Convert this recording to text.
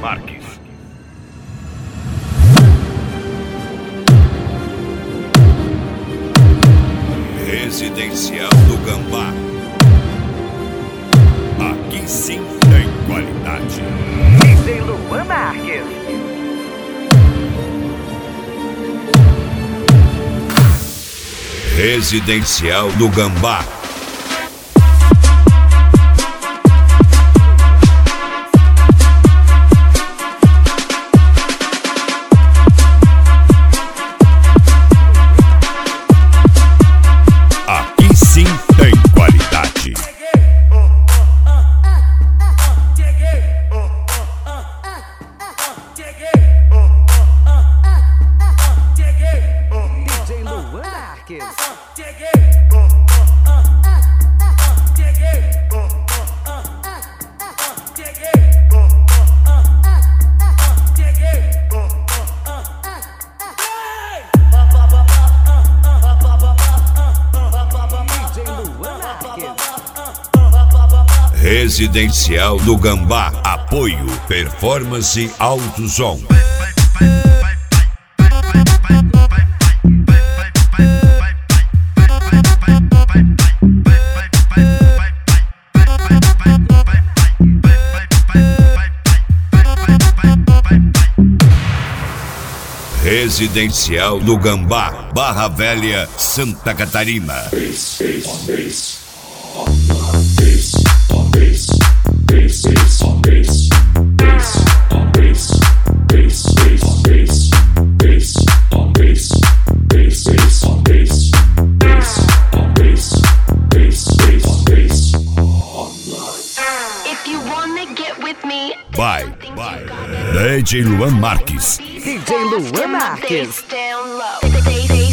Marques. Residencial do Gambá. Aqui sim tem qualidade. DJ Luan Marques. Residencial do Gambá. Aqui sim tem qualidade. DJ Luan Marques. DJ Luan Marques. Residencial do Gambá. Apoio Performance Alto Som. Residencial do Gambá, Barra Velha, Santa Catarina. If you wanna get with me, By DJ Luan Marques. DJ Luan Marques. down low.